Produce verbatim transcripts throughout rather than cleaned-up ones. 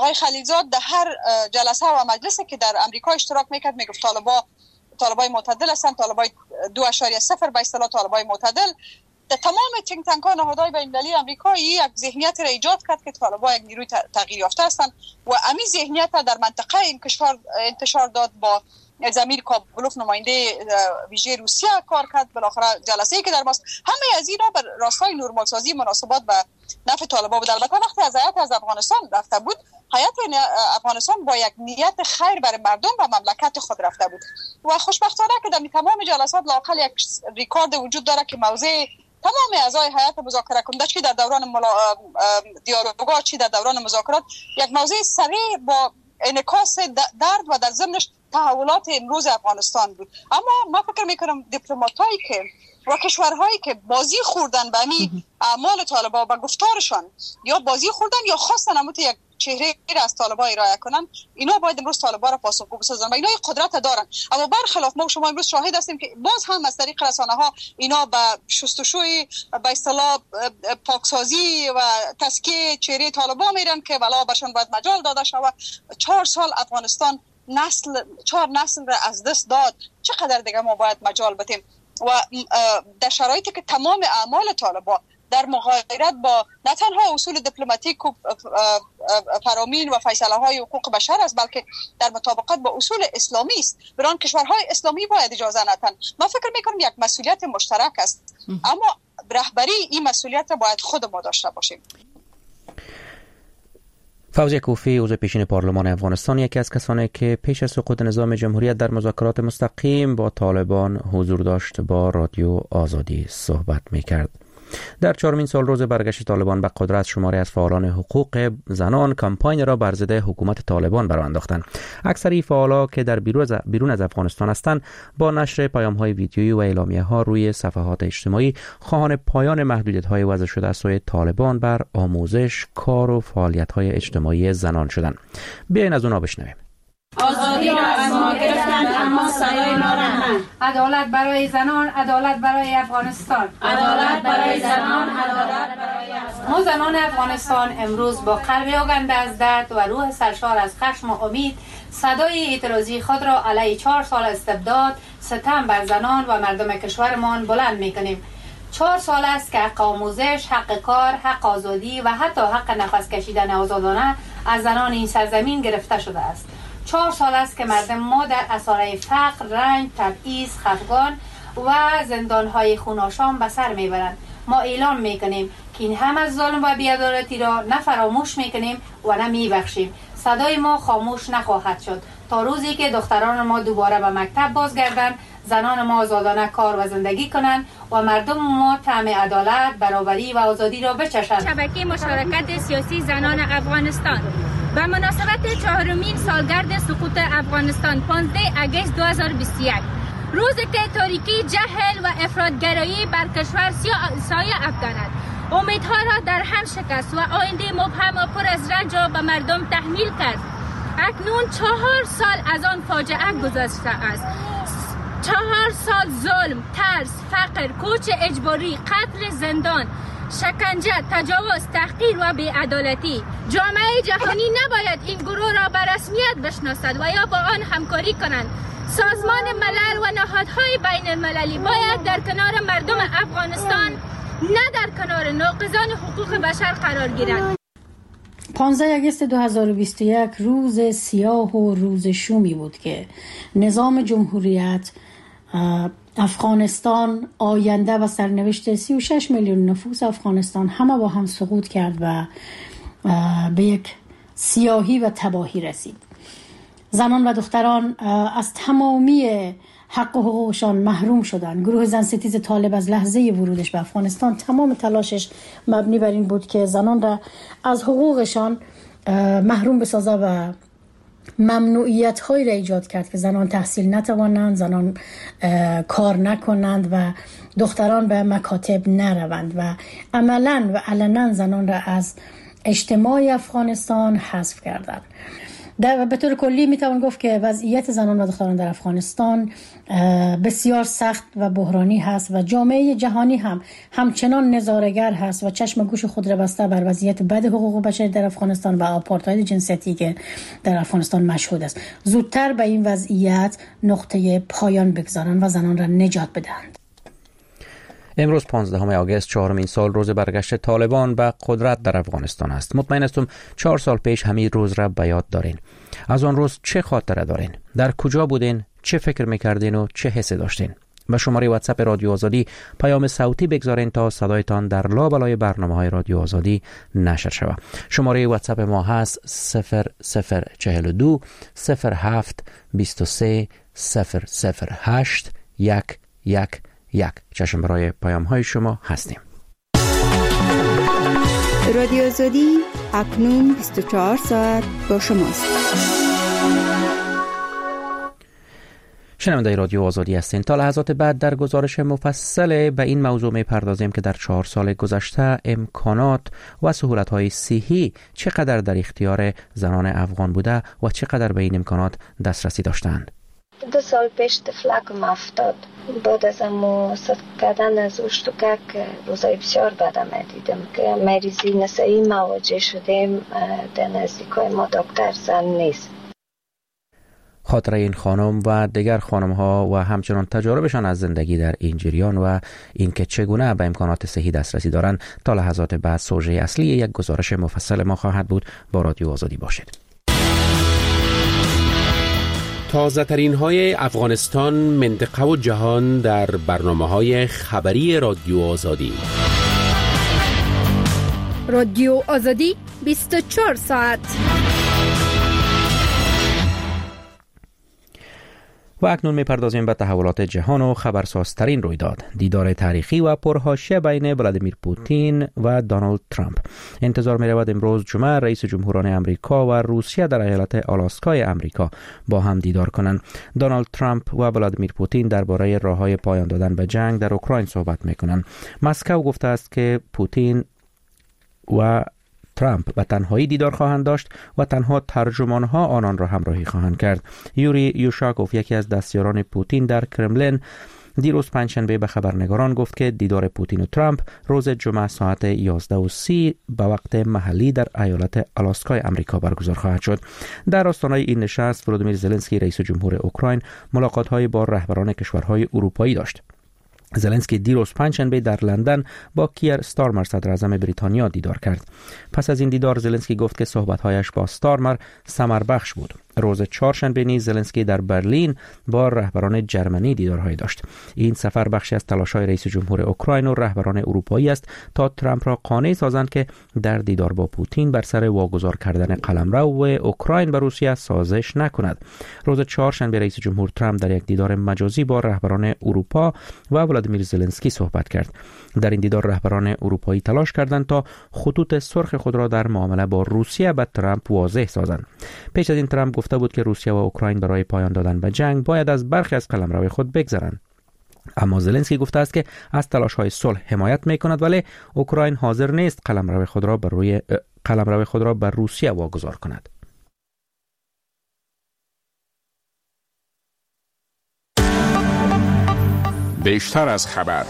آقای خلیلزاد در هر جلسه و مجلسی که در امریکا اشتراک میکرد میگفت طالبا طالبای معتدل هستند، طالبای دو اشاریه صفر به اصطلاح طالبای معتدل. در تمام تینک تانک ها نهادهای بین‌المللی آمریکا یک ذهنیت را ایجاد کرد که طالبا یک نیروی تغییر یافته هستند و همین ذهنیت در منطقه این کشور انتشار داد. با زمیر کابلوف نماینده ویژه روسیه کار کرد، بالاخره جلسه‌ای که در ماست. همه از اینا بر راستای نورمالسازی مناسبات به نفع طالبان بود. البته وقتی از هیئت از افغانستان رفته بود، هیئت افغانستان با یک نیت خیر برای مردم و مملکت خود رفته بود و خوشبختانه که در تمام جلسات لااقل یک ریکارد وجود داره که موضع تمام اعضای هیئت مذاکره کننده چی در دوران ملا... دیالوگا چی در دوران مذاکرات یک موضع سریع با انعکاس درد و در ضمنش تحولات امروز افغانستان بود. اما ما فکر میکنم دیپلماتایی که و کشورهایی که بازی خوردن به امی اعمال طالبان و گفتارشان یا بازی خوردن یا خواستن اموت یک چهره را از طالبان ارائه کنن، اینا باید امروز طالبان را پاسخگو بسازن و اینا قدرت دارن. اما برخلاف ما شما امروز شاهد هستیم که باز هم از طریق رسانه ها اینا به شستشوی به اصطلاح پاکسازی و تسکیه چهره طالبان میرن که والا برشان باید مجال داده شود. چهار سال افغانستان نسل چهار نسل را از دست داد، چقدر دیگه ما باید مجال بدیم؟ و در شرایطی که تمام اعمال طالبان در مغایرت با نه تنها اصول دیپلماتیک و فرامین و فیصله های حقوق بشر است، بلکه در مطابقت با اصول اسلامی است، بران کشورهای اسلامی باید اجازه ندن. من فکر میکنم یک مسئولیت مشترک است، اما رهبری این مسئولیت باید خود ما داشته باشیم. فوزیه کوفی، عضو پیشین پارلمان افغانستان، یکی از کسانی که پیش از سقوط نظام جمهوریت در مذاکرات مستقیم با طالبان حضور داشت، با رادیو آزادی صحبت میکرد. در چهارمین سال روز برگشت طالبان به قدرت، شماری از فعالان حقوق زنان کمپاین را بر ضد حکومت طالبان برآ انداختند. اکثر فعالا که در بیرون از افغانستان هستند، با نشر پیام‌های ویدیویی و اعلامیه‌ها روی صفحات اجتماعی خواهان پایان محدودیت‌های وضع شده از سوی طالبان بر آموزش، کار و فعالیت‌های اجتماعی زنان شدند. بیاین از اونها بشنویم. آزادی را از ما گرفتند اما صدای ما را نه. عدالت برای زنان، عدالت برای افغانستان. عدالت برای زنان، عدالت برای افغانستان. ما زنان افغانستان امروز با قلب آگنده از درد و روح سرشار از خشم و امید صدای اعتراضی خود را علیه چهار سال استبداد، ستم بر زنان و مردم کشورمان بلند می‌کنیم. چهار سال است که حق آموزش، حق کار، حق آزادی و حتی حق نفس کشیدن آزادانه از زنان این سرزمین گرفته شده است. چهار سال است که مردم ما در اساره فقر، رنج، تبعیض، خفگان و زندان‌های خوناشام به سر میبرند. ما اعلام میکنیم که این هم از ظلم و بی‌عدالتی را نه فراموش میکنیم و نه میبخشیم. صدای ما خاموش نخواهد شد تا روزی که دختران ما دوباره به مکتب بازگردند، زنان ما آزادانه کار و زندگی کنند و مردم ما طعم عدالت، برابری و آزادی را بچشند. شبکه مشارکت سیاسی زنان افغانستان به مناسبت چهارمین سالگرد سقوط افغانستان پانزده آگوست دو هزار و بیست و یک، روزی که تاریکی، جهل و افراطگرایی بر کشور سایه افکند، امیدها را در هم شکست و آینده مبهم و پر از رنج را به مردم تحمیل کرد. اکنون چهار سال از آن فاجعه گذشته است. چهار سال ظلم، ترس، فقر، کوچ اجباری، قتل، زندان، شکنجه، تجاوز، تحقیر و بی‌عدالتی. جامعه جهانی نباید این گروه را به رسمیت بشناسد و یا با آن همکاری کنند. سازمان ملل و نهادهای بین المللی باید در کنار مردم افغانستان، نه در کنار ناقضان حقوق بشر قرار گیرند. پانزده آگوست دو هزار و بیست و یک روز سیاه و روز شومی بود که نظام جمهوریت افغانستان، آینده و سرنوشت سی و شش میلیون نفوس افغانستان همه با هم سقوط کرد و به یک سیاهی و تباهی رسید. زنان و دختران از تمامی حق و حقوقشان محروم شدند. گروه زن ستیز طالب از لحظه ورودش به افغانستان تمام تلاشش مبنی بر این بود که زنان را از حقوقشان محروم بسازه و ممنوعیت هایی را ایجاد کرد که زنان تحصیل نتوانند، زنان کار نکنند و دختران به مکاتب نروند و عملاً و علناً زنان را از اجتماع افغانستان حذف کردند. در به طور کلی میتوان گفت که وضعیت زنان و دختران در افغانستان بسیار سخت و بحرانی هست و جامعه جهانی هم همچنان نظاره‌گر هست و چشم گوش خود را بسته بر وضعیت بد حقوق بشر در افغانستان و آپارتاید جنسیتی که در افغانستان مشهود است. زودتر به این وضعیت نقطه پایان بگذارند و زنان را نجات بدهند. امروز پانزدهم آگوست چهارمین سال روز برگشت طالبان به قدرت در افغانستان است. مطمئن هستم چهار سال پیش همین روز را به یاد دارین. از آن روز چه خاطره دارین؟ در کجا بودین؟ چه فکر میکردین و چه حسی داشتین؟ به شماره واتساپ رادیو آزادی پیام صوتی بگذارین تا صدایتان در لابلای برنامه‌های رادیو آزادی نشر شود. شماره واتساپ ما هست صفر صفر چهل و دو صفر هفت بیست و سه صفر صفر هشت یک یک یک. چشم برای پیام های شما هستیم. رادیو آزادی اکنون بیست و چهار ساعت با شماست. شنونده رادیو آزادی هستین. تا لحظات بعد در گزارش مفصل به این موضوع می‌پردازیم که در چهار سال گذشته امکانات و سهولت‌های صحی چقدر در اختیار زنان افغان بوده و چقدر به این امکانات دسترسی داشتند. دو سال پیش طفلکم افتاد. بعد از امو صدق کردن از اشتکک روزای بسیار بدم دیدم که مریضی نسایی مواجه شدیم. در نزدیکای ما دکتر زن نیست. خاطره این خانم و دیگر خانم ها و همچنان تجاربشان از زندگی در این جریان و اینکه چگونه به امکانات صحی دسترسی دارند تا لحظات بعد سوژه اصلی یک گزارش مفصل ما خواهد بود. با رادیو آزادی باشید. تازه ترین های افغانستان، منطقه و جهان در برنامه های خبری رادیو آزادی. رادیو آزادی بیست و چهار ساعت. و اکنون می‌پردازیم به تحولات جهان و خبرسازترین رویداد، دیدار تاریخی و پرحاشیه بین ولادیمیر پوتین و دونالد ترامپ. انتظار می‌رود امروز جمعه رئیس جمهوران امریکا و روسیه در ایالت آلاسکای امریکا با هم دیدار کنند. دونالد ترامپ و ولادیمیر پوتین درباره راه‌های پایان دادن به جنگ در اوکراین صحبت می‌کنند. مسکو گفته است که پوتین و ترامپ به تنهایی دیدار خواهند داشت و تنها ترجمانها آنان را همراهی خواهند کرد. یوری یوشاکوف، یکی از دستیاران پوتین در کرملین، دیروز پنجشنبه به خبرنگاران گفت که دیدار پوتین و ترامپ روز جمعه ساعت یازده و سی به وقت محلی در ایالت آلاسکای امریکا برگزار خواهد شد. در آستانه این نشست ولودیمیر زلنسکی رئیس جمهور اوکراین ملاقات‌های با رهبران کشورهای اروپایی داشت. زلنسکی دیروز پنجشنبه در لندن با کیر استارمر صدر اعظم بریتانیا دیدار کرد. پس از این دیدار زلنسکی گفت که صحبت‌هایش با استارمر ثمربخش بود. روز چهارشنبه نیز زلنسکی در برلین با رهبران جرمنی دیدارهای داشت. این سفر بخشی از تلاش‌های رئیس جمهور اوکراین و رهبران اروپایی است تا ترامپ را قانع سازند که در دیدار با پوتین بر سر واگذار کردن قلمرو اوکراین به روسیه سازش نکند. روز چهارشنبه رئیس جمهور ترامپ در یک دیدار مجازی با رهبران اروپا و ولادیمیر زلنسکی صحبت کرد. در این دیدار رهبران اروپایی تلاش کردند تا خطوط سرخ خود را در معامله با روسیه به ترامپ واضح سازند. پیش از این ترامپ گفته بود که روسیه و اوکراین برای پایان دادن به جنگ باید از برخی از قلمرو خود بگذرند. اما زلنسکی گفته است که از تلاش‌های صلح حمایت می‌کند، ولی اوکراین حاضر نیست قلمرو خود را بر روی قلمرو خود را بر روسیه واگذار کند. بیشتر از خبر.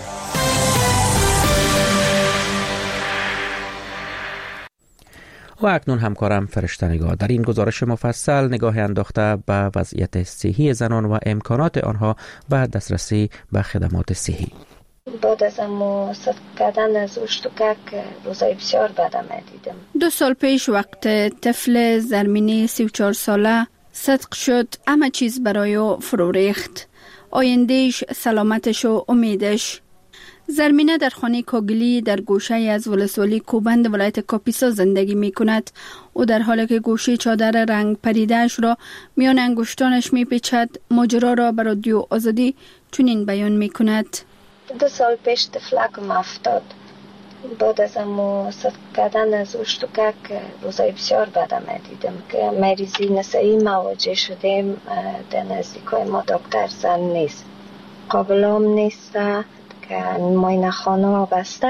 و اکنون همکارم فرشته نگاه در این گزارش مفصل نگاه انداخته به وضعیت صحی زنان و امکانات آنها و دسترسی به خدمات صحی. بعد از امو صدق کردن از اشتکک روزای بسیار بدم دیدم. دو سال پیش وقت طفل زرمینی سی و چهار ساله صدق شد، همه چیز برای او فرو ریخت. آیندهش، سلامتش و امیدش. زرمینه در خانه کاگلی در گوشه از ولسوالی کوبند ولایت کاپیسا زندگی می کند. او در حالی که گوشه چادر رنگ پریدهش را میان انگشتانش می پیچد، ماجرا را بر رادیو آزادی چنین بیان می کند. دو سال پیش طفلکم افتاد. بعد از امو صدق کردن از اشتکک روزای بسیار بدم دیدم که مریضی نسایی مواجه شدیم. در نزدیکای ما دکتر زن نیست، قابلام نیست که ماینه خانه بسته است.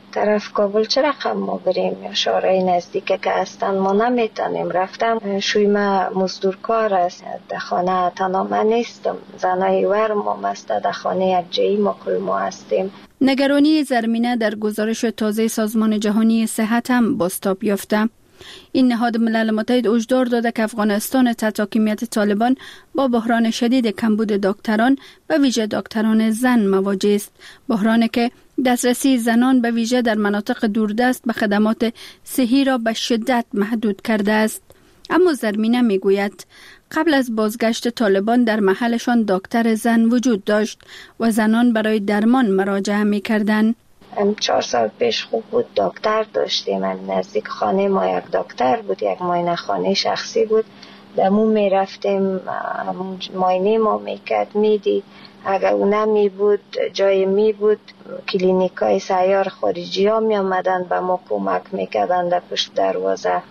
طرف کابل چه رقم ما بریم یا شهرهای نزدیکه که هستن ما نمیتونیم رفتم. شوی ما مزدورکار است، در خانه تنها من نیستم، زنای ور ما مست در خانه یک جایی ما کل ما هستیم. نگرانی زرمینه در گزارش تازه سازمان جهانی صحت هم بازتاب یافته. این نهاد ملل متحد هشدار داده که افغانستان تحت حاکمیت طالبان با بحران شدید کمبود دکتران و ویژه دکتران زن مواجه است. بحرانی که دسترسی زنان به ویژه در مناطق دوردست به خدمات صحی را به شدت محدود کرده است. اما زرمینه میگوید قبل از بازگشت طالبان در محلشان دکتر زن وجود داشت و زنان برای درمان مراجعه می‌کردند. چهار سال پیش خوب بود، دکتر داشتیم، نزدیک خانه ما یک دکتر بود، یک معاینه خانه شخصی بود، دمو می رفتیم معاینه ما میکرد میدید، اگر او نمی بود جای می بود کلینیک های سیار خارجی ها می آمدن به ما کمک میکردن در پشت دروازه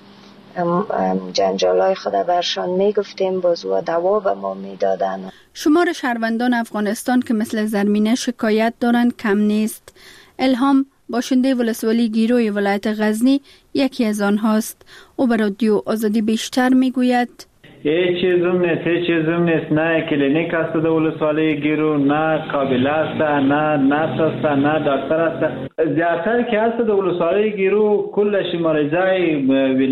جنجال های خود برشان می گفتیم بازو دوا به ما می دادن. شمار شهروندان افغانستان که مثل زرمینه شکایت دارند کم نیست. الهام باشنده ولسوالی گیروی ولایت غزنی یکی از آنهاست. او به رادیو آزادی بیشتر میگوید هیچ چیزم نیست، هیچ چیزم نیست، نه کلینیک است در ولسوالی گیرو، نه قابله است، نه نرس است، نه دکتر است. زیادتر که است در ولسوالی گیرو کلش مریضای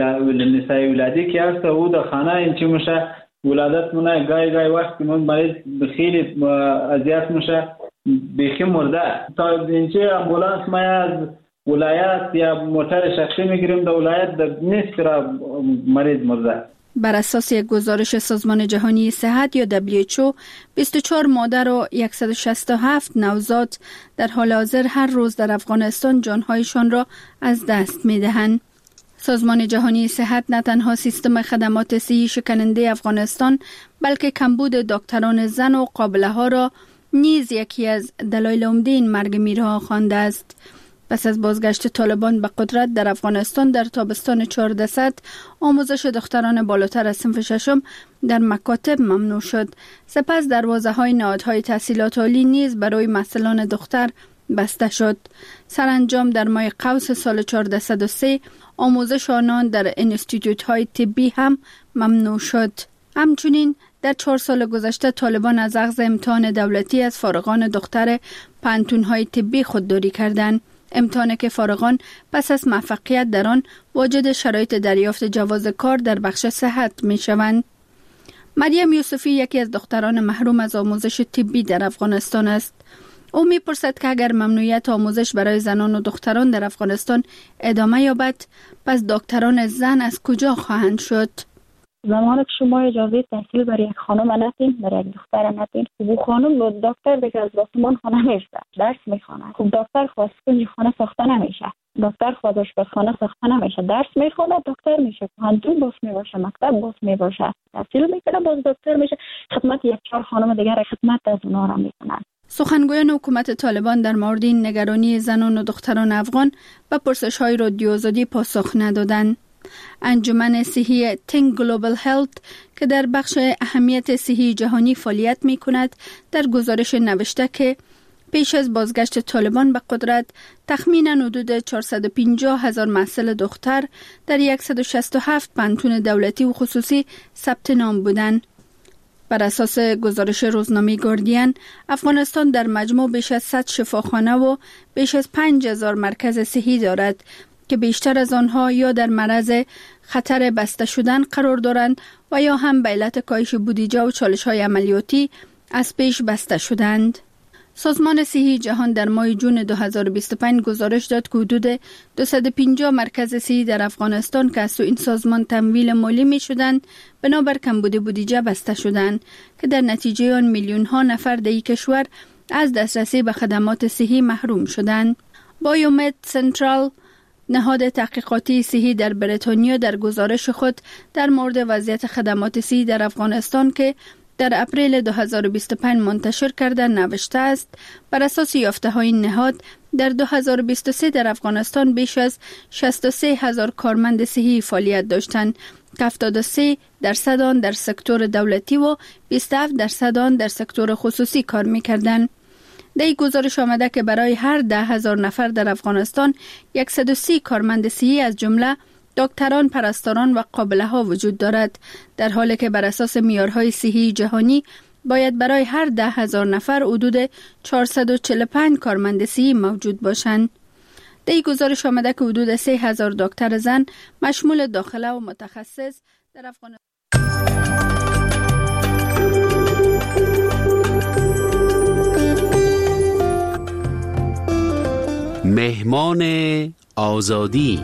نسای ولادی که است او در خانه این چی میشه ولادت مونه گای گای وقتی من مریض خیلی اذیت میشه بیخی مرده تا اینچه امبولانس ما از ولایت یا موتر شخصی میگیریم در ولایت در نیست را مریض مرده. بر اساس یک گزارش سازمان جهانی صحت یا دبلیو اچ او بیست و چهار مادر و صد و شصت و هفت نوزاد در حال حاضر هر روز در افغانستان جانهایشان را از دست میدهند. سازمان جهانی صحت نه تنها سیستم خدمات صحی شکننده افغانستان بلکه کمبود دکتران زن و قابله ها را نیز یکی از دلایل عمده این مرگ میرها خوانده است. پس از بازگشت طالبان به قدرت در افغانستان در تابستان چهاردهصد آموزش دختران بالاتر از صنف ششم در مکاتب ممنوع شد. سپس دروازه های نهادهای تحصیلات عالی نیز برای محصلان دختر بسته شد. سرانجام در ماه قوس سال چهاردهصد و سه آموزش آنان در انستیتوت های طبی هم ممنوع شد. همچنین در چهار سال گذشته طالبان از اخذ امتحان دولتی از فارغان دختر پانتون‌های طبی خودداری کردند. امتحانی که فارغان پس از موفقیت در آن واجد شرایط دریافت جواز کار در بخش صحت می شوند. مریم یوسفی یکی از دختران محروم از آموزش طبی در افغانستان است. او می پرسد که اگر ممنوعیت آموزش برای زنان و دختران در افغانستان ادامه یابد، پس دکتران زن از کجا خواهند شد؟ زمانی که شما اجازه تحصیل برای یک خانم ندین، برای یک دختر ندین، خب خانم با دکتر دیگه از آسمان خانه میشه، درس میخونه. خب دکتر خواست کنج خانه ساخته نمیشه، دکتر خواست آشپزخانه ساخته نمیشه، درس میخونه دکتر میشه، پانتون باز میباشه، مکتب باز میباشه، تحصیل میکنه باز دکتر میشه، خدمت یک چهار خانم دیگر خدمت از اونها را میکنن. سخنگویان حکومت طالبان در مورد این نگرانی زنان و دختران افغان به پرسش‌های رادیو آزادی پاسخ ندادند. انجمن صحی Think Global Health که در بخش اهمیت صحی جهانی فعالیت می کند در گزارش نوشته که پیش از بازگشت طالبان به قدرت تخمیناً حدود چهارصد و پنجاه هزار محصل دختر در صد و شصت و هفت پانتون دولتی و خصوصی ثبت نام بودند. بر اساس گزارش روزنامه گاردین، افغانستان در مجموع بیش از صد شفاخانه و بیش از پنج هزار مرکز صحی دارد که بیشتر از آنها یا در معرض خطر بسته شدن قرار دارند و یا هم به علت کاهش بودجه و چالش‌های عملیاتی از پیش بسته شدند. سازمان صحی جهان در ماه جون دو هزار و بیست و پنج گزارش داد که حدود دویست و پنجاه مرکز صحی در افغانستان که از سوی این سازمان تمویل مالی می شدند بنابر کمبود بودجه بسته شدند که در نتیجه آن میلیون ها نفر در این کشور از دسترسی به خدمات صحی محروم شدند. بایومد سنترال، نهاد تحقیقاتی صحی در بریتانیا، در گزارش خود در مورد وضعیت خدمات صحی در افغانستان که در اپریل دو هزار و بیست و پنج منتشر کرده نوشته است بر اساس یافته های نهاد در دو هزار و بیست و سه در افغانستان بیش از شصت و سه هزار کارمند صحی فعالیت داشتند که هفتاد و سه درصد آن در سکتور دولتی و بیست و هفت درصد آن در سکتور خصوصی کار می‌کردند. در این گزارش آمده که برای هر ده هزار نفر در افغانستان صد و سی کارمند صحی از جمله دکتران، پرستاران و قابله ها وجود دارد، در حالی که بر اساس معیارهای صحی جهانی باید برای هر ده هزار نفر حدود چهارصد و چهل و پنج کارمند صحی موجود باشند. در این گزارش آمده که حدود سه هزار دکتر زن مشمول داخله و متخصص در افغانستان. مهمان آزادی.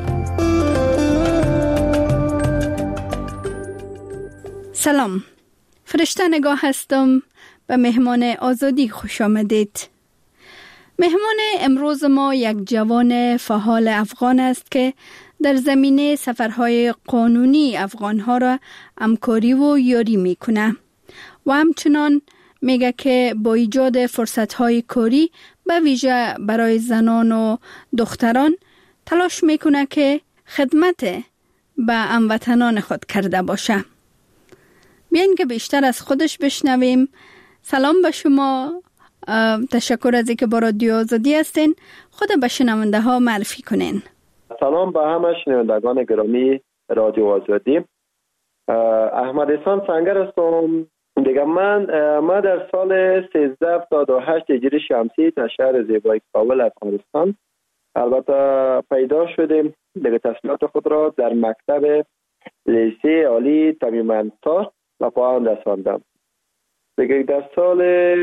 سلام، فرشته نگاه هستم. به مهمان آزادی خوش آمدید. مهمان امروز ما یک جوان فعال افغان است که در زمینه سفرهای قانونی افغانها را همکاری و یاری میکنه و همچنان میگه که با ایجاد فرصتهای کاری به ویژه برای زنان و دختران تلاش میکنه که خدمت به هموطنان خود کرده باشه. بیاین که بیشتر از خودش بشنویم. سلام به شما، تشکر از اینکه با رادیو آزادی هستین. خود به شنونده ها معرفی کنین. سلام به همه شنوندگان گرامی رادیو آزادی. احمد احسان سنگر هستم. دیگه من ما در سال سیزده هفتاد و هشت هجری شمسی در شهر زیبای کابل افغانستان البته پیدا شدیم. دیگه تحصیلات خود را در مکتب لیسه عالی تمیم‌تار و پایان رساندم. دیگه در سال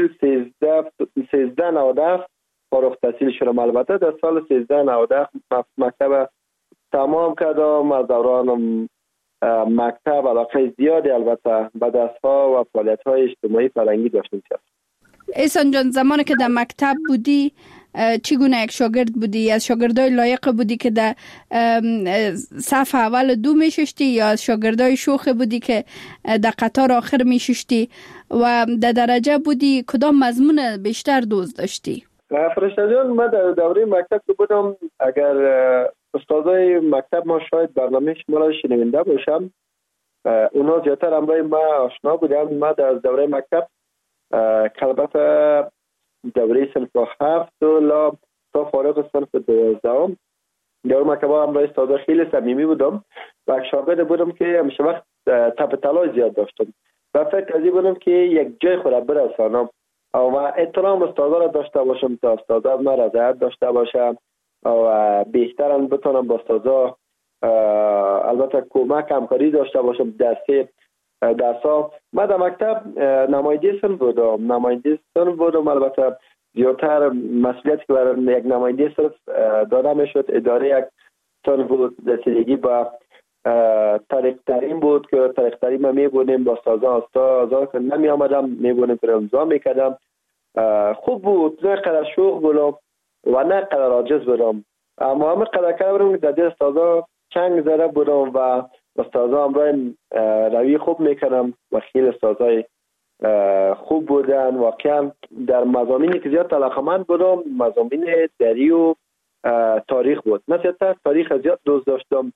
سیزده نود و هفت فارغ التحصیل شدم. البته در سال سیزده نود و هفت مکتب تمام کردم. از دوران مکتب علاقه زیادی البته به دست‌ها و فعالیت‌های اجتماعی فرهنگی داشتم. احسان جان، زمانی که در مکتب بودی چگونه یک شاگرد بودی؟ از شاگردای لایق بودی که در صف اول دو میششتی یا از شاگردای شوخ بودی که در قطار آخر میششتی و در درجه بودی کدام مضمون بیشتر دوست داشتی؟ فرشته جان، من در دوره مکتب که بودم، اگر استادای مکتب ما شاید برنامه شما را شنونده باشم، اونا زیادتر همراه ما آشنا بودن. ما در دوره مکتب البته دوره صنف هفت لا تا فارغ صنف دوازدهم دوره مکتب همراه استادا خیلی صمیمی بودم و شاگرد بودم که همیشه وقت تپ تلاش زیاد داشتم و فکر از این بودم که یک جای خود برسانم و احترام استادا را داشته باشم تا استادا ما رضایت داشته باشم و بهترم بتونم با استادا البته کمک همکاری داشته باشم درسی درسا. من در مکتب نماینده صنف بودم نماینده صنف بودم البته زیادتر مسئولیتی که برای یک نماینده صنف داده میشد اداره یک صنف بود. رسیدگی با طریق ترین بود که طریق ترین ما میبونیم با استادا استادا که نمی آمدم میبونیم که امضا میکردم. خوب بود، نه قدر شوخ بودم و نه قدر عاجز بودم، اما همه قدر کرده بودم که در دل استادا چنگ زده بودم و استادا همراه روی خوب میکنم و خیلی استادای خوب بودن. واقعا در مضامینی که زیاد علاقه‌مند بودم مضامین دری و تاریخ بود. من زیادتر تاریخ زیاد دوست داشتم.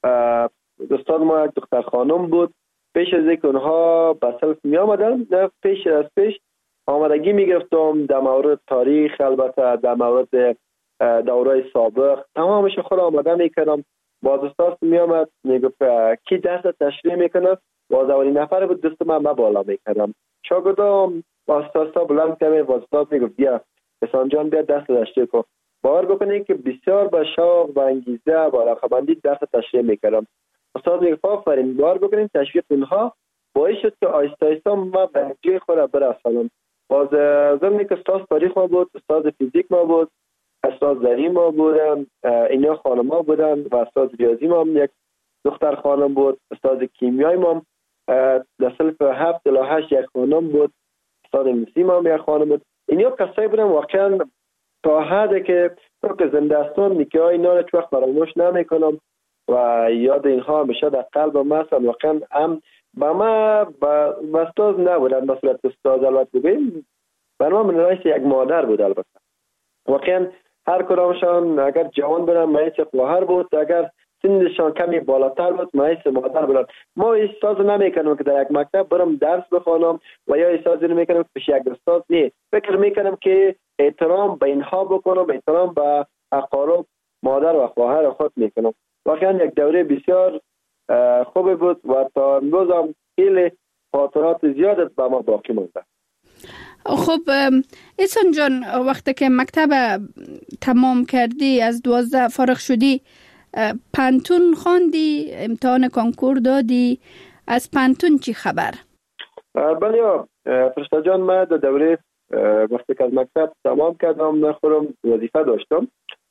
استاد ما یک دختر خانم بود. پیش از اینکه اونها به صنف می آمدن، پیش از پیش آمادگی می گرفتم در مورد تاریخ، البته در مورد دورای سابق تمامش خود آماده می کردم. باز استاد می آمد می گفت کی درس تشریح میکنه، باز اولین نفر بود دست من ما بالا می کردم. شاگردام با استاد بلند کردم، باز استاد می گفت بیا احسان جان بیا درس تشریح کن. باور بکنید که بسیار با شوق و انگیزه و علاقه‌مندی درس تشریح میکردم. استاد میگفت آفرین. باور بکنید تشویق اونها باعث شد که آهسته آهسته ما به جای خود برسانم. باز زمانی که استاد تاریخ ما بود، استاد فیزیک ما بود، استاد زری ما بودن، اینا خانم‌ها بودن و استاد ریاضی ما هم یک دختر خانم بود، استاد کیمیای ما در صنف هفت الی هشت یک خانم بود، استاد انگلیسی ما هم یک خانم بود. اینا کسایی بودن واقعا تا حدی که تو که زندستان نیکه های اینا رو چوخ فراموش نمیکنم و یاد اینها همیشه در قلب ما هستن. واقعا هم با ما با استاد نبودن به صورت استاد، البته بگیم برای من رئیس یک مادر بود. البته واقعا هر کدامشان اگر جوان بودن رئیس خواهر بود، اگر سنشان کمی بالاتر بود رئیس مادر بودن. ما احساس نمیکنم که در یک مکتب برم درس بخوانم و یا احساس نمیکنم که پیش یک استاد. نه، فکر میکنم که احترام به اینها بکنم، احترام به اقارب مادر و خواهر خود میکنم. واقعا یک دوره بسیار خوب بود و تا امروز هم خیلی خاطرات زیادت به ما باقی مونده. خب احسان جان، وقتی که مکتب تمام کردی، از دوازده فارغ شدی، پانتون خواندی، امتحان کنکور دادی، از پانتون چی خبر؟ بله فرشته جان، من در دوره وقتی که از مکتب تمام کردم نخورم وظیفه داشتم.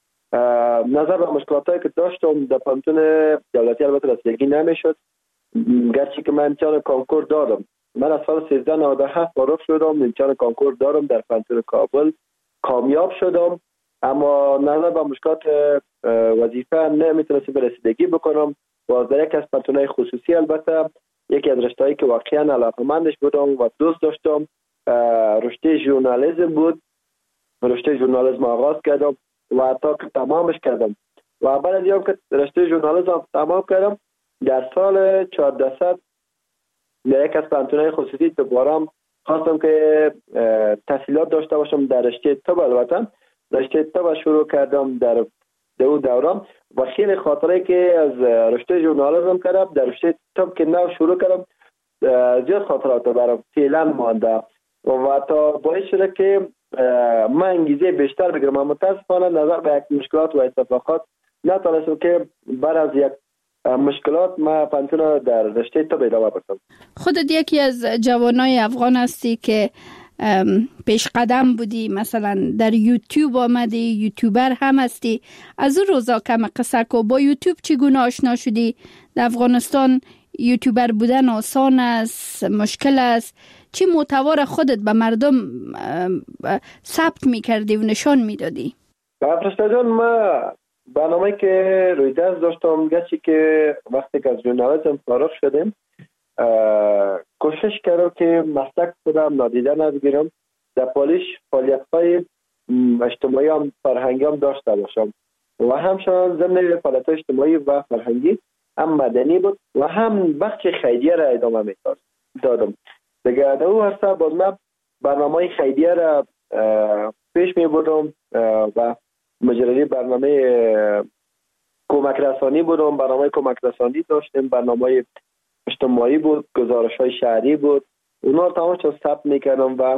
نظر به مشکلاتی که داشتم در پانتون دولتی البته رسیدگی نمیشد، گرچه که من امتحان کنکور دادم. من از سال سیزده نود و هفت فارغ شدم، امتحان کنکور دارم در پانتون کابل، کامیاب شدم، اما نظر به مشکلات وظیفه نمیتونستم به رسیدگی بکنم و در یک از پانتونهای خصوصی البته یکی از رشته‌ای که واقعا علاقه‌مندش بودم و دوست داشتم رشته ژورنالیسم بود. رشته ژورنالیسم آغاز کردم و تا که تمامش کردم و بعد از اینکه رشته ژورنالیسم تمام کردم در سال چهارده در یک از پانتونهای خصوصی دوباره خواستم که تحصیلات داشته باشم در رشته طب. البته رشته طب شروع کردم در دو دورم و خیلی خاطره که از رشته ژورنالیسم کردم در رشته طب که نو شروع کردم زیاد خاطرات برام فعلا مانده و تا باعث شده که من انگیزه بیشتر بگیرم. اما متاسفانه نظر به یک مشکلات و اتفاقات نتونستم که بعد از یک مشکلات ما پانتون در رشته طب ادامه بدم. خودت یکی از جوانای افغان هستی که پیش قدم بودی، مثلا در یوتیوب آمدی، یوتیوبر هم هستی. از اون روزا کم قصه کو، با یوتیوب چگونه آشنا شدی؟ در افغانستان یوتیوبر بودن آسان است، مشکل است؟ چی محتوا خودت به مردم ثبت میکردی و نشان میدادی؟ فرشته جان، ما برنامه که روی دست داشتم، گرچه که وقتی که از ژورنالیسم فارغ شدیم کوشش کردم که مسلک خودم نادیده نگیرم، در پالیش فعالیت‌های اجتماعی هم فرهنگی هم داشته باشم و همچنان ضمن فعالیت‌های اجتماعی و فرهنگی هم مدنی بود و هم بخش خیریه را ادامه میدادم. دیگه در اون عرصه باز من برنامه خیریه را پیش می بردم و مجری برنامه کمک رسانی بودم، برنامه کمک رسانی داشتیم، برنامه اجتماعی بود، گزارش های شهری بود، اونا رو تمامش ثبت میکردم و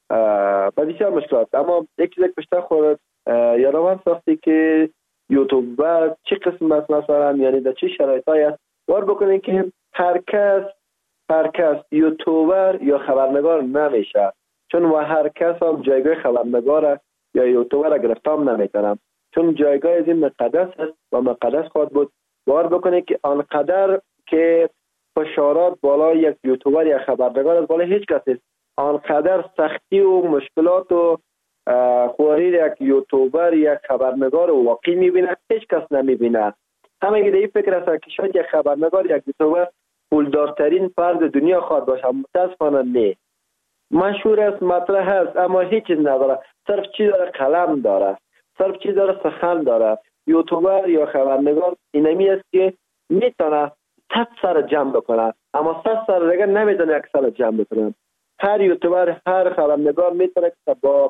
با بسیار مشکلات. اما یک چیز بیشتر خورد یادم ساختی که یوتیوبر چه قسم است، مثلا یعنی در چه شرایطی است وار بکنین که هر کس هر کس یوتیوبر یا خبرنگار نمیشه، چون و هر کس هم جایگاه خبرنگار یا یوتیوبر گرفتام نمیتونم، چون جایگاه از این مقدس است و مقدس خواهد بود. وار بکنه که آنقدر که فشارات بالا یک یوتیوبر یا خبرنگار از بالا هیچ کس نیست، آنقدر سختی و مشکلات و خواری یک یوتیوبر یا خبرنگار واقعی میبینه هیچ کس نمیبینه. همه که این فکر است که شاید یک خبرنگار یک یوتیوبر پولدارترین فرد دنیا خواهد باشه، متاسفانه نه. مشهور است، مطرح است، اما هیچ چیز نداره، صرف چی داره؟ قلم داره، صرف چی داره؟ سخن داره. یوتیوبر یا خبرنگار اینمی است که میتونه صد سر جمع بکنه، اما صد سر دیگه نمیتونه یک سر جمع بکنه. هر یوتیوبر، هر خبرنگار میتونه که با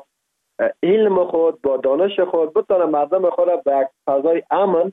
علم خود، با دانش خود بتونه مردم خود را به یک فضای امن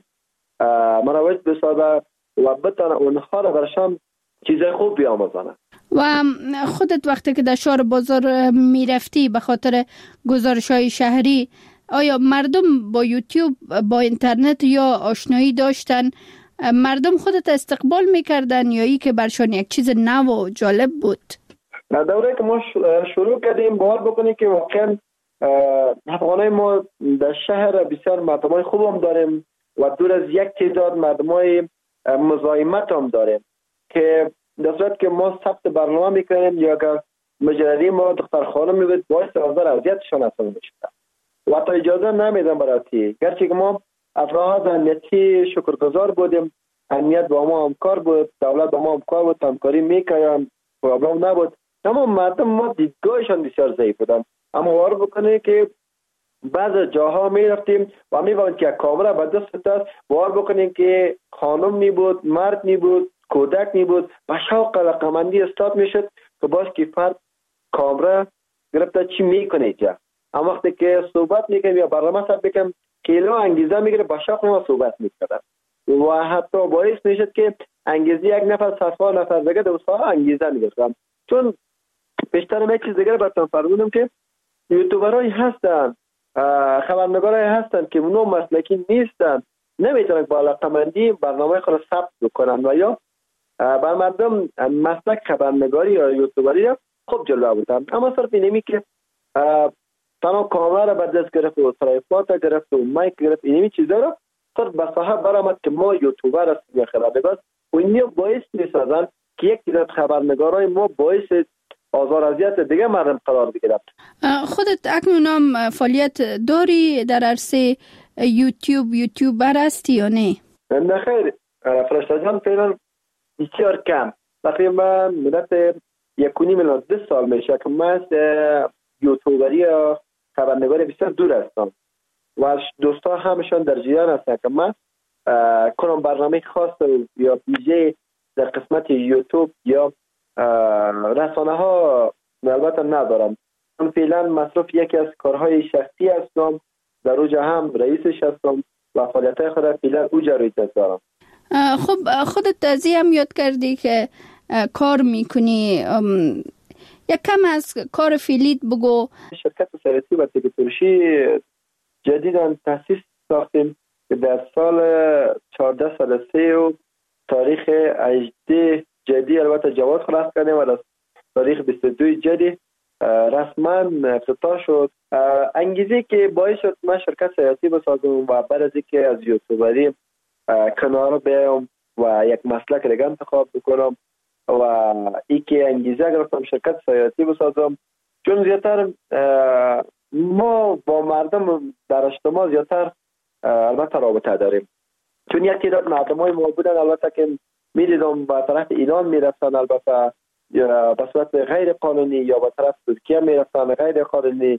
مروج بسازه و بتونه اونها را برشان چیزای خوب بیاموزانه. و خودت وقتی که در شهر بازار میرفتی به خاطر گزارش های شهری، آیا مردم با یوتیوب، با اینترنت یا آشنایی داشتن؟ مردم خودت استقبال میکردن یا ای که برشان یک چیز نو و جالب بود؟ در دوره که ما شروع کردیم باور بکنیم که واقعا افغانای ما در شهر بسیار مردمای خوب هم داریم و دور از یک تعداد مردمای مزاحمت هم داریم که در صورت که ما ثبت برنامه میکنیم یا که مجری ما دختر خانم میبود باعث آزار اذیتشان اصلا میشد و تا اجازه نمیدن براتی، گرچه که ما افراد امنیتی شکرگزار بودیم، امنیت با ما همکار بود، دولت با ما همکار بود، همکاری میکردن، پرابلم نبود، اما مردم ما دیدگاهشان بسیار ضعیف بودن. اما وار بکنه که بعض جاها میرفتیم و میباید که کامرا به دست است، وار بکنیم که خانم می بود، مرد می بود، کودک می بود، با شوق رقمندی استاد میشد که باز که فرد کامرا گرفته چی میکنه اینجا. اما وقتی که صحبت میکنم یا برنامه ثبت میکنم کلا انگیزه میگیره با شوق ما صحبت میکنم و حتی باعث میشد که انگیزه یک نفر صفا نفر دیگه دوستا انگیزه میگیرم. چون بیشتر من چیز دیگه براتون فرمودم که یوتیوبرای هستن، خبرنگارای هستن که اونو مسلکی نیستن، نمیتونن با علاقه‌مندی برنامه خود ثبت بکنن و یا بر مردم مسلک خبرنگاری یا یوتیوبری خوب جلو بودن. اما صرف اینمی که تنها کامera را به دست گرفت و ترایپود گرفت و مایک گرفت، اینمی چیزا رو صرف به صاحب برآمد که ما یوتیوبر هستیم یا خبرنگار و اینو باعث میسازن که یک تعداد خبرنگارای ما باعث آزار اذیت دیگه مردم قرار بگیرد. خودت اکنون هم فعالیت داری در عرصه یوتیوب، یوتیوبر هستی یا نه؟ نه خیر، فرشته جان فعلا بسیار کم، تقریبا مدت یک و نیم الی دو سال میشه که من از یوتیوبری یا خبرنگاری بسیار دور هستم و دوستا همشان در جریان هستن که من کنم برنامه خاص یا ویژه در قسمت یوتیوب یا رسانه ها البته ندارم. من فعلا مصروف یکی از کارهای شخصی هستم، در اوجا هم رئیسش هستم و فعالیت‌های خود فعلا اوجا روی دارم. خب خودت از هم یاد کردی که کار میکنی، یک کم از کار فعلیت بگو. شرکت سیاسی و تلویزیونی جدیداً تأسیس ساختیم که در سال چهارده سال سه و تاریخ هجده جدی البته جواز خلاص کردیم و در تاریخ بیست و دو جدی رسما افتتاح شد. انگیزه که باعث شد من شرکت سیاسی بسازم و بعد از اینکه از یوتیوبری کنار بیام و یک مسلک دیگه انتخاب بکنم و ای که انگیزه گرفتم شرکت سیاسی بسازم، چون زیادتر ما با مردم در اجتماع زیادتر البته رابطه داریم. چون یک تعداد مردمای ما بودن البته که می‌دیدم به طرف ایران میرفتن، البته یا به صورت غیر قانونی یا به طرف ترکیه میرفتن غیر قانونی.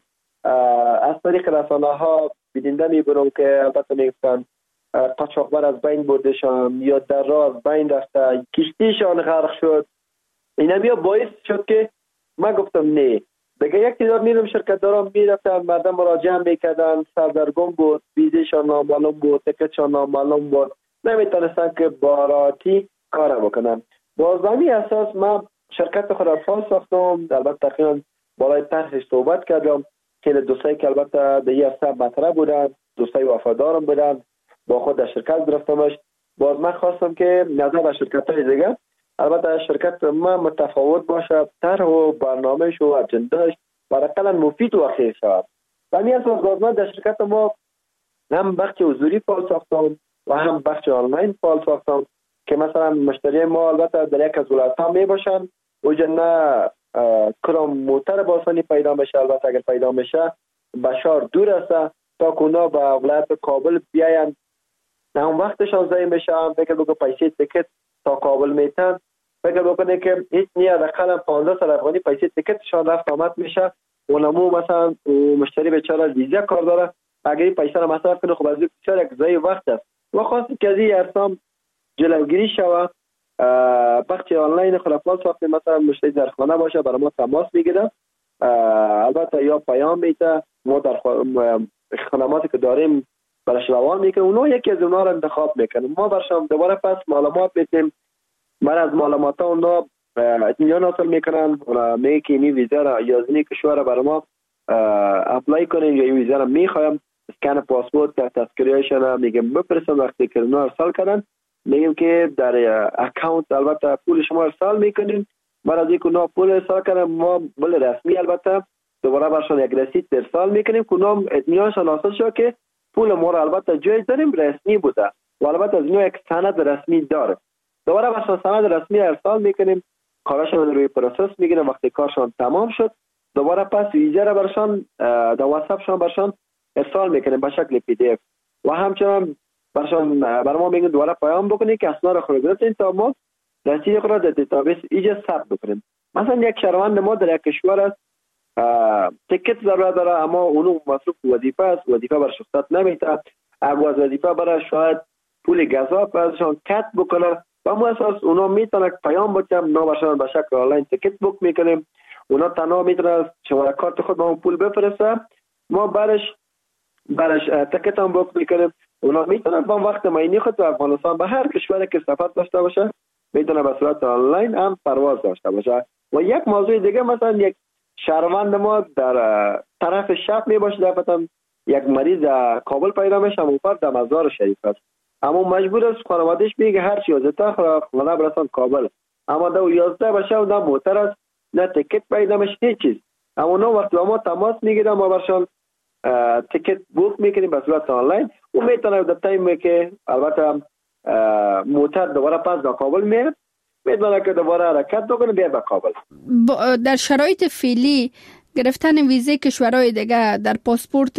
از طریق رسانه ها بیننده میبینم که البته میگفتن قاچاقبر از بین بردشان یا در راه از بین رفته، کشتیشان غرق شد. اینا بیا باعث شد که من گفتم نه دیگه. یک تعداد میرم شرکت دارم میرفتن، مردم مراجعه میکردن، سردرگم بود، ویزشان نامعلوم بود، تکتشان نامعلوم بود، نمیتونستن که باراتی کار بکنن. باز همین اساس من شرکت خود را فعال ساختم. البته تقریبا بالای طرحش صحبت کردم که دوستایی که البته در این عرصه مطرح بودن، دوستای وفادارم بودن، با خود در شرکت گرفتمش. باز من خواستم که نظر به شرکت‌های دیگه البته شرکت ما متفاوت باشه، طرح و برنامه‌اش و اجنده‌اش برای مفید و اخیر شود. و همین اساس باز من در شرکت ما هم بخش حضوری فعال ساختم و هم بخش آنلاین فعال ساختم که مثلا مشتری ما البته در یک از ولایت‌ها می باشن، اوجا نه کرم موتر با آسانی پیدا بشه، البته اگر پیدا بشه بشار دور است تا کونا به ولایت کابل بیاین، نه اون وقتشان ضایع بشه. فکر بگو پیسه تیکت تا کابل میتن، فکر بکنه که هیچ نیا رقم پانزده سال افغانی پیسه تیکتشان رفت آمد میشه. اونمو مثلا مشتری بیچاره ویزا کار داره، اگر پیسه رو مصرف کنه خب از این بسیار یک ضایع وقت است. و خواستم که از این ارسام جلوگیری شود. بخش آنلاین خلافات ساختیم، مثلا مشتری در خانه باشه برای ما تماس میگیره، البته یا پیام میده، ما در خدماتی که داریم برش روان میکنه، اونو یکی از اونها رو انتخاب میکنه، ما برشان دوباره پس معلومات میدیم. من از معلومات ها اونا اطمینان حاصل میکنن و میگه که این ویزا را یا از این کشور را برای ما اپلای کنیم یا این ویزا را میخوایم، اسکن پاسپورت یا تذکره‌شان میگم بفرستم. وقتی که اونا ارسال کردن میگم که در اکانت البته پول شما ارسال میکنیم. بعد از اینکه اونا پول ارسال کردن ما بل رسمی البته دوباره برشان یک رسید ارسال میکنیم که اونا اطمینانشان حاصل شد که پول ما را البته جایز داریم، رسمی بوده و البته از اینا یک سند رسمی داره. دوباره برشان سند رسمی ارسال میکنیم، کارشان روی پروسس میگیریم. وقتی کارشان تمام شد دوباره پس ویزا را برشان در واتساپشان برشان ارسال میکنیم به شکل پی دی اف و همچنان برشان برای ما میگن دوباره پیام بکنید که اسناد خود گرفتین تا ما رسید خود را در دیتابیس ایجا ثبت بکنیم. مثلا یک شهروند ما در یک کشور است، تیکت ضرورت داره اما اونو مصروف وظیفه است، وظیفه بر شخصت نمیده، اگه از وظیفه برای شاید پول گزاف ازشان کت بکنه و ما اساس اونا میتونه پیام بکنم، ما برشان به شکل آنلاین تیکت بوک میکنیم. اونا تنها میتونه شماره کارت خود به اون پول بفرسته ما برش برش تکت هم بوک میکنیم. اونا میتونن با وقت معینی خود تو افغانستان به هر کشوری که سفر داشته باشه میتونه به صورت آنلاین هم پرواز داشته باشه. و یک موضوع دیگه مثلا یک شهروند ما در طرف شب می باشه دفعتا یک مریض کابل پیدا میشه و فرد در مزار شریف است، اما مجبور است خانوادهش میگه هر چی یازده تا خانه برسان کابل، اما دو یازده باشه و نه موتر است نه تکت پیدا میشه هیچ چیز. اما نه وقتی ما تماس میگیرم ما برشان تیکت بوک میکنیم به صورت آنلاین و میتونه در تایمی که البته موتر دوباره پس به کابل میاد میتونه که دوباره حرکت بکنه بیاد به کابل. در شرایط فعلی گرفتن ویزه کشورهای دیگه در پاسپورت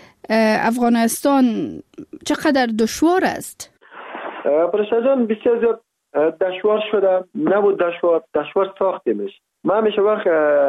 افغانستان چقدر دشوار است؟ پرشا جان بسیار زیاد دشوار شده، نبود دشوار دشوار ساخته میشه. ما میشه وقت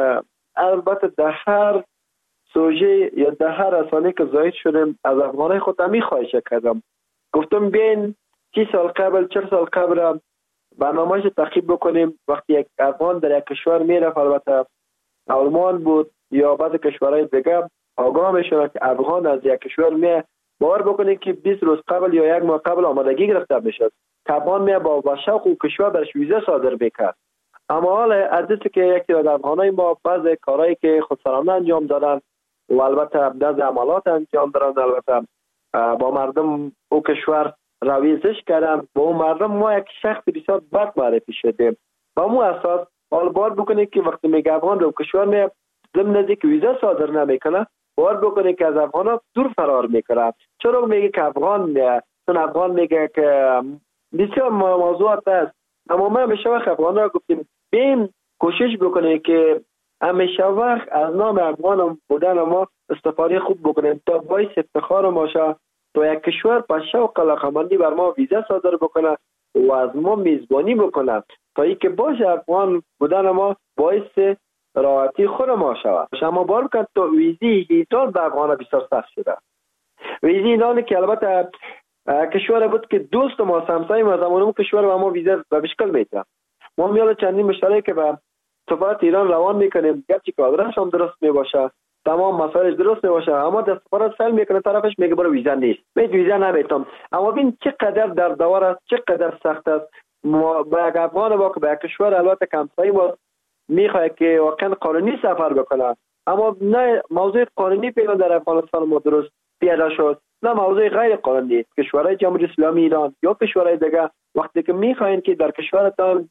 البته در هر سوژه یا در هر رسانه که زاید شدم از افغانای خود می خواهش کردم، گفتم بین سی سال قبل چهل سال قبل برنامه‌اش تعقیب بکنیم. وقتی یک افغان در یک کشور میره، البته آلمان بود یا بعضی کشورهای دیگه، آگاه میشونه که افغان از یک کشور میره، باور بکنید که بیست روز قبل یا یک ماه قبل آمادگی گرفته میشد که افغان میره با با شوق و کشور برش ویزا صادر میکرد. اما حالا از که یکی از افغانای ما بعضی کارهایی که خودسرانه انجام دادن و البته بعض عملات انجام دادن، البته با مردم او کشور رویزش کردن، با اون مردم ما یک شخص بسیار بد معرفی شدیم. با مو اساس حال بار بکنید که وقتی میگه افغان رو کشور می ضمن نزدیک ویزا صادر نمیکنه، بار بکنید که از افغان ها دور فرار میکنه. چرا میگه که افغان چون افغان میگه که بسیار موضوعات است. اما ما همیشه وقت افغان ها گفتیم بیم کوشش بکنید که همیشه وقت از نام افغان بودن ما استفاده خوب بکنیم تا باعث افتخار ما شه، تا یک کشور با شوق و علاقه‌مندی بر ما ویزا صادر بکنه و از ما میزبانی بکنه، تا اینکه باشه افغان بودن ما باعث راحتی خود ما شود. شما بار کرد تا ویزی ایران به افغان بسیار سخت شده. ویزی ایران که البته کشور بود که دوست ما همسایه ما زمانمون کشور و ما ویزا به مشکل میتونه. ما میاله چندین مشترک که به سفارت ایران روان میکنیم، گرچه که آدرس هم درست میباشه، تمام مسائلش درست میباشه، اما در سفارت سل میکنه طرفش میگه برو ویزا نیست، میگه ویزا نمیتونم. اما ببین چقدر در دوار است، چقدر سخت است. ما با یک افغان با که به کشور البته همسایه ما میخواد که واقعا قانونی سفر بکنه، اما نه موضوع قانونی پیدا در افغانستان ما درست پیدا شد، نه موضوع غیر قانونی. کشورهای جمهوری اسلامی ایران یا کشورهای دیگه وقتی که میخواین که در کشورتان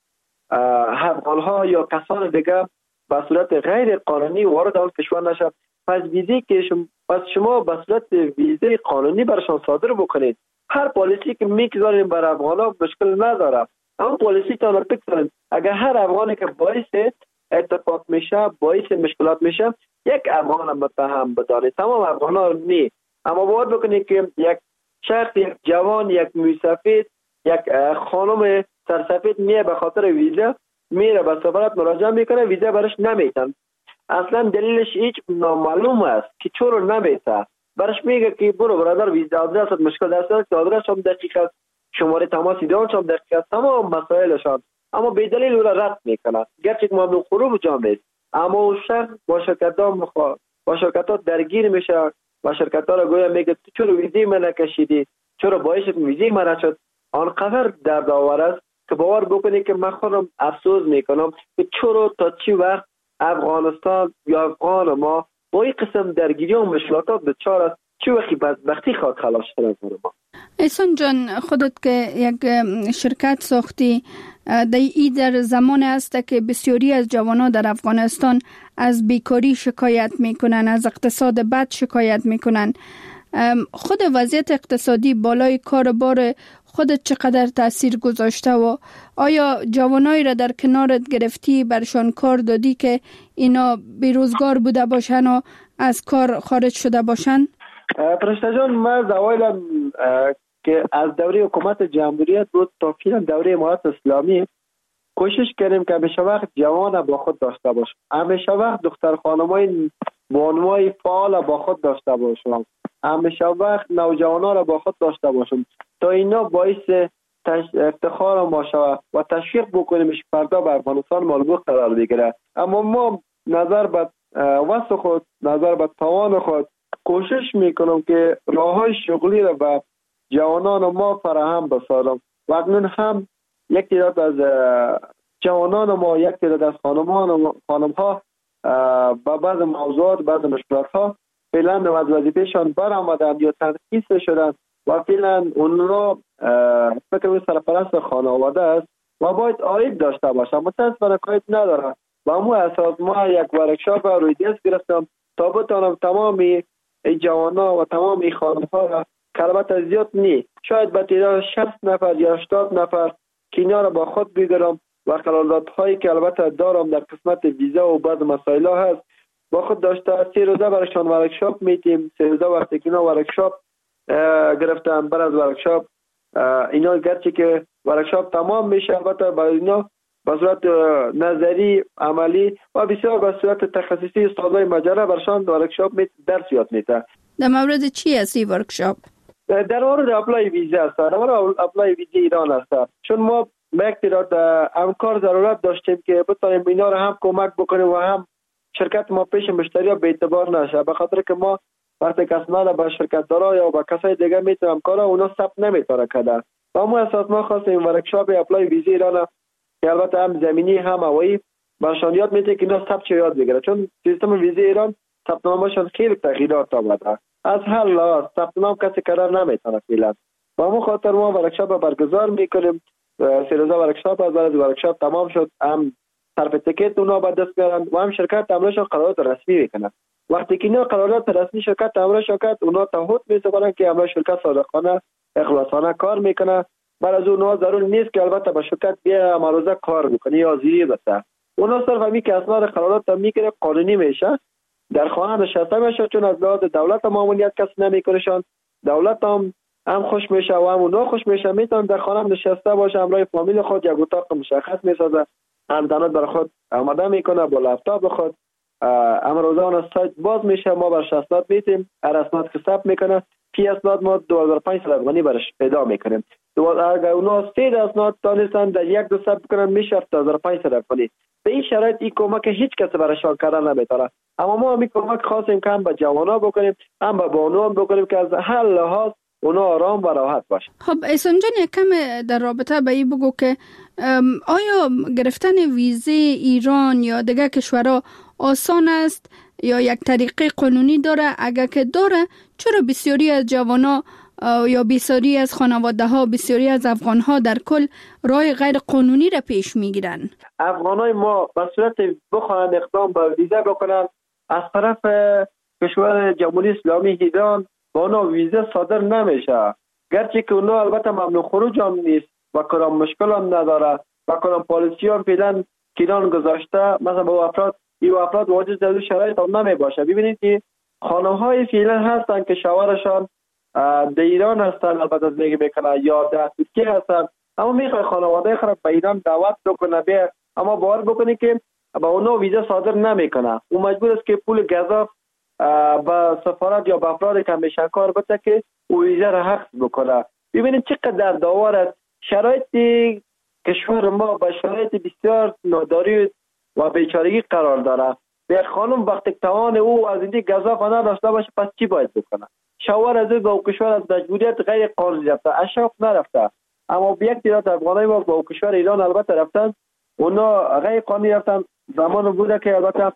افغانها یا کسان دیگه به صورت غیر قانونی وارد آن کشور نشه، پس ویزی که شما پس شما به صورت ویزه قانونی برشان صادر بکنید. هر پالیسی که میگذاریم بر افغانها مشکل نداره، اما پالیسی تان بگذارید. اگر هر افغانی که باعث اتفاق میشه، باعث مشکلات میشه، یک افغان متهم بدانید، تمام افغانها نی. اما باید بکنید که یک شخص، یک جوان، یک موسفید، یک خانم سرسفید میه به خاطر ویزا میره به سفارت مراجعه میکنه، ویزا برش نمیتن. اصلا دلیلش هیچ نامعلوم است که چرا نمیته. برش میگه که برو برادر ویزا آدرست مشکل است، آدرس هم دقیق است، شماره تماس ایران هم دقیق است، تمام مسائلشان، اما به دلیل او را رد میکنه. گرچه که ممنوع خروج جام نیست، اما اون شخص با شرکت‌ها مخ... با شرکت‌ها درگیر میشه و شرکت‌ها را گویا میگه تو چرا ویزی من نکشیدی، چرا باعث ویزی من نشد. آنقدر دردآور است که باور بکنید که من خودم افسوس میکنم که چرا تا چی وقت افغانستان یا افغان ما با این قسم درگیری و مشکلات دچار است، چی وقتی بدبختی خواهد خلاص شد ما. احسان جان، خودت که یک شرکت ساختی، این در زمان است که بسیاری از جوانان در افغانستان از بیکاری شکایت میکنن، از اقتصاد بد شکایت میکنن. خود وضعیت اقتصادی بالای کار بار خودت چقدر تاثیر گذاشته و آیا جوانایی را در کنارت گرفتی، برشان کار دادی که اینا بیروزگار بوده باشن و از کار خارج شده باشن؟ پرشتا جان، ما زوایلم که از دوره حکومت جمهوریت بود تا فیلم دوره امارات اسلامی کوشش کردیم که همیشه وقت جوان با خود داشته باشم، همیشه وقت دختر خانمای بانوای فعال با خود داشته باشم، همیشه وقت نوجوانان را با خود داشته باشم تا اینا باعث افتخار ما شود و تشویق بکنیمش فردا به افغانستان مالگوخ قرار بگیره. اما ما نظر به وسع خود، نظر به توان خود کوشش میکنم که راههای شغلی را به جوانان ما فراهم بسازم و اکنون هم یک تعداد از جوانان ما، یک تعداد از خانمان خانم ها با بعض موضوعات، بعض مشکلات ها فعلا از وظیفهشان برآمدند یا ترخیص شدند و فعلا اونها فکر کنم سرپرست خانواده است و باید عاید داشته باشه. متاسفانه عاید نداره و همون اساس ما یک ورکشاپ روی دست گرفتم تا بتانم تمام این جوانان و تمام این خانم ها را که البته زیاد نی، شاید به تعداد شصت نفر یا هشتاد نفر که اینا را با خود بگیرم و قرارداد هایی که البته دارم در قسمت ویزا و بعض مسائل ها هست با خود داشته سه روزه برایشان ورکشاپ میتیم. سه روزه وقتی که اینا ورکشاپ گرفتن، بعد از ورکشاپ اینا گرچه که ورکشاپ تمام میشه البته برای اینا به صورت نظری، عملی و بسیار به صورت تخصصی استادای مجره برشان ورکشاپ می درس یاد میده. در مورد چی است این ورکشاپ؟ در مورد اپلای ویزا است. در مورد اپلای ویزا ایران است. چون ما یک تعداد همکار ضرورت داشتیم که بتونیم اینا رو هم کمک بکنیم و هم شرکت ما پیش مشتری به اعتبار نشه، به خاطر که ما وقتی کسمه به شرکت دارا یا با کسای دیگه میتونم کارا اونا ثبت نمیتونه کده و همون اساس ما خواستیم ورکشاپ اپلای ویزا ایران که البته هم زمینی هم هوایی برشان یاد میده که اینا ثبت یاد بگیره، چون سیستم ویزا ایران ثبت نامشون خیلی تغییرات آورده. از هر لحاظ ثبت نام کسی کردن نمیتونه فعلا و همون خاطر ما ورکشاپ برگزار میکنیم. سه روزه ورکشاپ از بعد ورکشاپ تمام شد هم صرف تیکت اونا به دست میارن و هم شرکت امرشون قرارداد رسمی میکنن. وقتی که اینا قرارداد رسمی شرکت امر شرکت اونا تعهد میسپارن که امر شرکت صادقانه اخلاصانه کار میکنه. بعد از اونها ضرور نیست که البته به شرکت بیا امروزه کار بکنه یا زیری بسه. اونا صرف همین که اسناد قرارداد تا میگیره قانونی میشه، در خانه نشسته میشه، چون از لحاظ دولت ماموریت کسی نمیکنهشون، دولت هم هم خوش میشه و هم اونا خوش میشه، میتونن در خانه نشسته باشه، همراه فامیل خود یک اتاق مشخص میسازه، همدانات برای خود آماده میکنه با لپتاپ خود. امروزه اون سایت باز میشه، ما برش اسناد میتیم، هر اسناد که ثبت میکنه پی اسناد ما دو هزار و پانصد افغانی برش پیدا میکنیم. اگر اونا سه اسناد دانستن در یک دو ثبت کنن میشه دو هزار و پانصد افغانی. به این شرایط این کمک هیچ کس براشان کردن نمیتونه، اما ما همین کمک خواستیم که هم به جوانا بکنیم هم به بانو هم بکنیم که از هر لحاظ اونا آرام و راحت باشه. خب احسان جان یک کم در رابطه به این بگو که آیا گرفتن ویزه ایران یا دیگه کشورها آسان است یا یک طریقه قانونی داره؟ اگر که داره چرا بسیاری از جوانا یا بسیاری از خانواده ها، بسیاری از افغان ها در کل راه غیر قانونی را پیش میگیرن؟ افغان های ما به صورت بخواهند اقدام به ویزه بکنن از طرف کشور جمهوری اسلامی ایران با اونا ویزه صادر نمیشه، گرچه که اونا البته ممنوع خروج هم نیست و کدام مشکل هم نداره و کدام پالیسی هم فعلا ایران گذاشته مثلا با افراد این افراد واجد در شرایط هم نمی باشه. ببینید که خانم های فعلا هستن که شوهرشان در ایران هستن، البته زندگی میکنن یا در ترکیه هستن، اما میخوای خانواده خود به ایران دعوت بکنه بیا، اما باور بکنید که با اونا ویزا صادر نمیکنه، او مجبور است که پول گزاف با سفارت یا با افراد که میشن کار بده که او ویزا را حفظ بکنه. ببینید چقدر داور است. شرایط کشور ما با شرایط بسیار ناداری و بیچارگی قرار داره. یک خانم وقتی توان او از این گزاف نداشته باشه پس چی باید بکنه؟ شوهر از او با کشور از مجبوریت غیر قانونی رفته، اشراف نرفته، اما به یک تعداد افغانای ما با کشور ایران البته رفتن، اونا غیر قانونی رفتن. زمان بوده که البته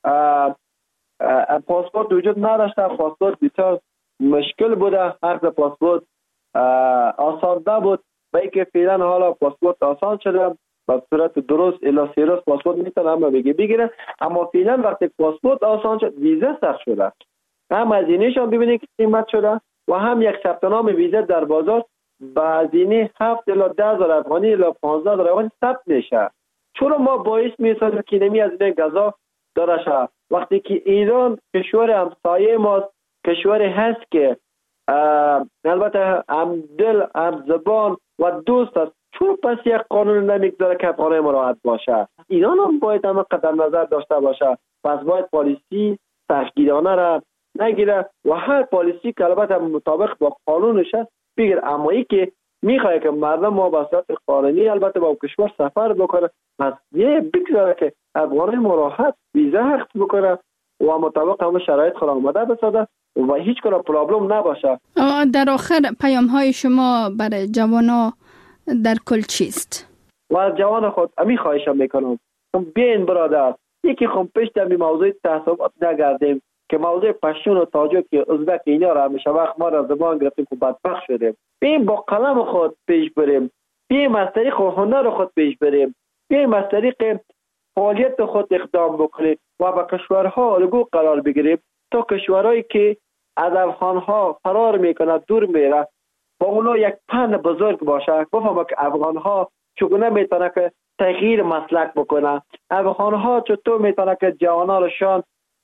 پاسپورت وجود نداشته، پاسپورت بسیار مشکل بوده، حق پاسپورت آسان نبود، با اینکه فعلا حالا پاسپورت آسان شده، به صورت درست الی سه روز پاسپورت میتونه هم بگه بگیره، اما فعلا وقتی پاسپورت آسان شد ویزا سخت شده، هم هزینه‌اش هم ببینید که قیمت شده و هم یک ثبت نام ویزا در بازار با هزینه هفت الی ده هزار افغانی الی پانزده هزار افغانی ثبت میشه. چون ما باعث میسازه که نمی از این گزا داره شد. وقتی که ایران کشور همسایه ماست، کشوری هست که البته هم دل هم زبان و دوست است، چون پس یک قانون نمیگذاره که افغانای مراحت باشه؟ ایران هم باید هم قدم نظر داشته باشه، پس باید پالیسی سختگیرانه را نگیره و هر پالیسی که البته مطابق با قانونش است بگیر، اما ای که میخواه که مردم ما به صورت قانونی البته با کشور سفر بکنه، پس یه بگذاره که افغانای مراحت ویزا حق بکنه و مطابق همه شرایط خود آماده بسازه و هیچ کنه پرابلم نباشه. در آخر پیام های شما برای جوانا در کل چیست؟ و جوان خود امی خواهشم میکنم بیاین برادر یکی خم پیش در موضوع تعصبات نگردیم که موضوع پشتون و تاجیک ازبک اینا را همیشه وقت ما را زبان گرفتیم که بدبخت شدیم. بیاین با قلم خود پیش بریم، بیاین از طریق هنر خود پیش بریم، بیاین از طریق فعالیت خود اقدام بکنیم و با کشورها الگو قرار بگیریم تا کشورهایی که از افغانها فرار میکنه دور میره با اونا یک پند بزرگ باشه، بفهمه که افغانها چگونه میتونه که تغییر مسلک بکنه، افغانها چطور میتونه که جوانانشان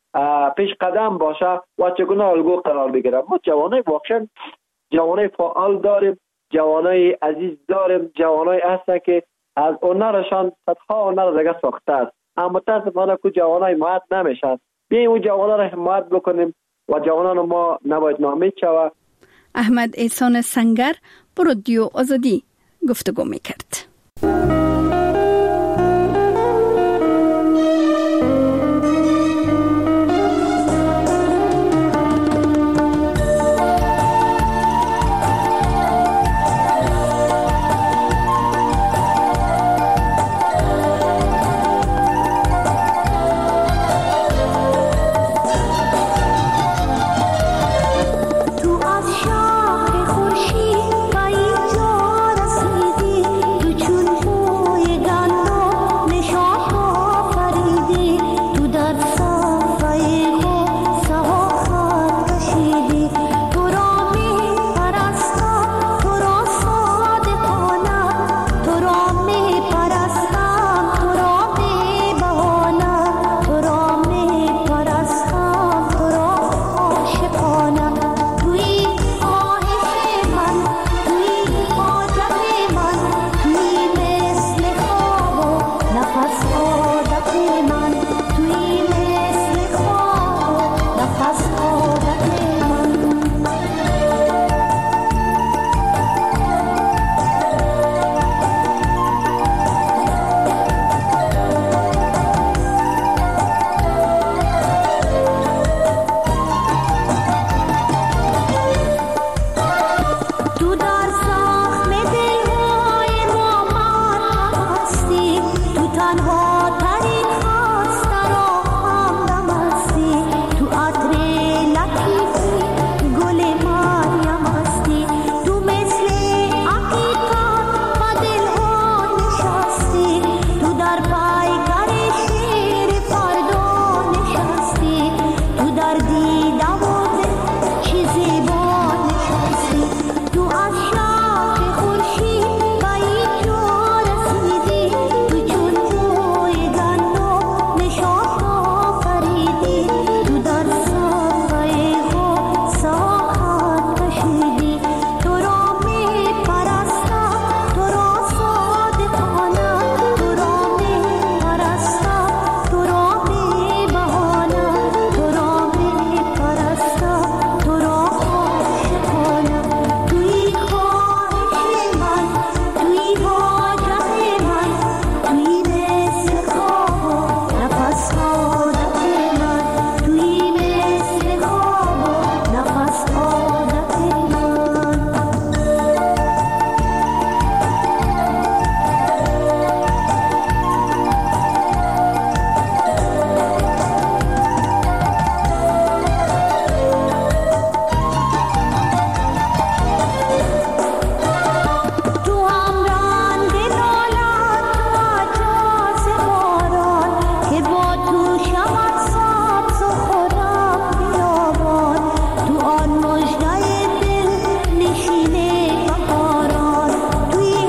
پیش قدم باشه و چگونه الگو قرار بگیره. ما جوانای واقعا جوانای فعال داریم، جوانای عزیز داریم، جوانای هستن که از هنرشان صدها هنر دیگه ساخته است، اما متاسفانه که جوانای حمایت نمیشن. بیایم اون جوانا را حمایت بکنیم و جوانان ما نباید ناامید شود. احمد احسان سنگر با رادیو آزادی گفتگو میکرد.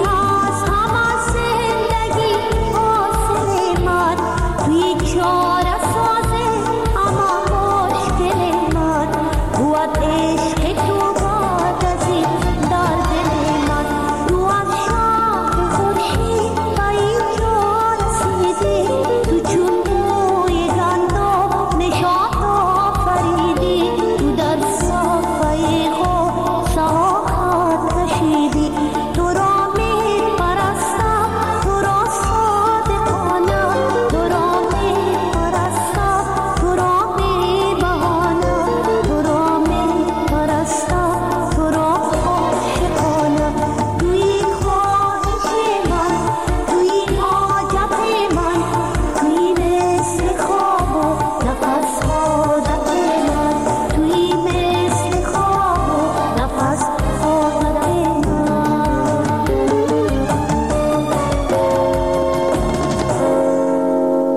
چاره